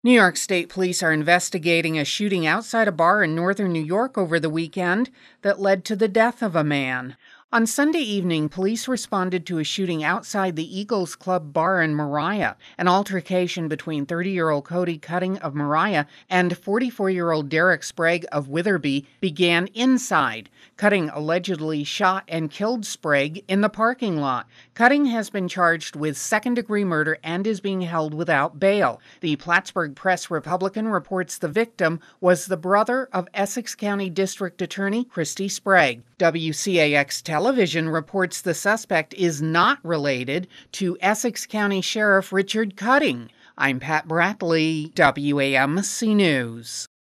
New York State Police are investigating a shooting outside a bar in northern New York over the weekend that led to the death of a man. On Sunday evening, police responded to a shooting outside the Eagles Club bar in Mariah. An altercation between 30-year-old Cody Cutting of Mariah and 44-year-old Derek Sprague of Witherby began inside. Cutting allegedly shot and killed Sprague in the parking lot. Cutting has been charged with second-degree murder and is being held without bail. The Plattsburgh Press-Republican reports the victim was the brother of Essex County District Attorney Christy Sprague. WCAX Television reports the suspect is not related to Essex County Sheriff Richard Cutting. I'm Pat Bradley, WAMC News.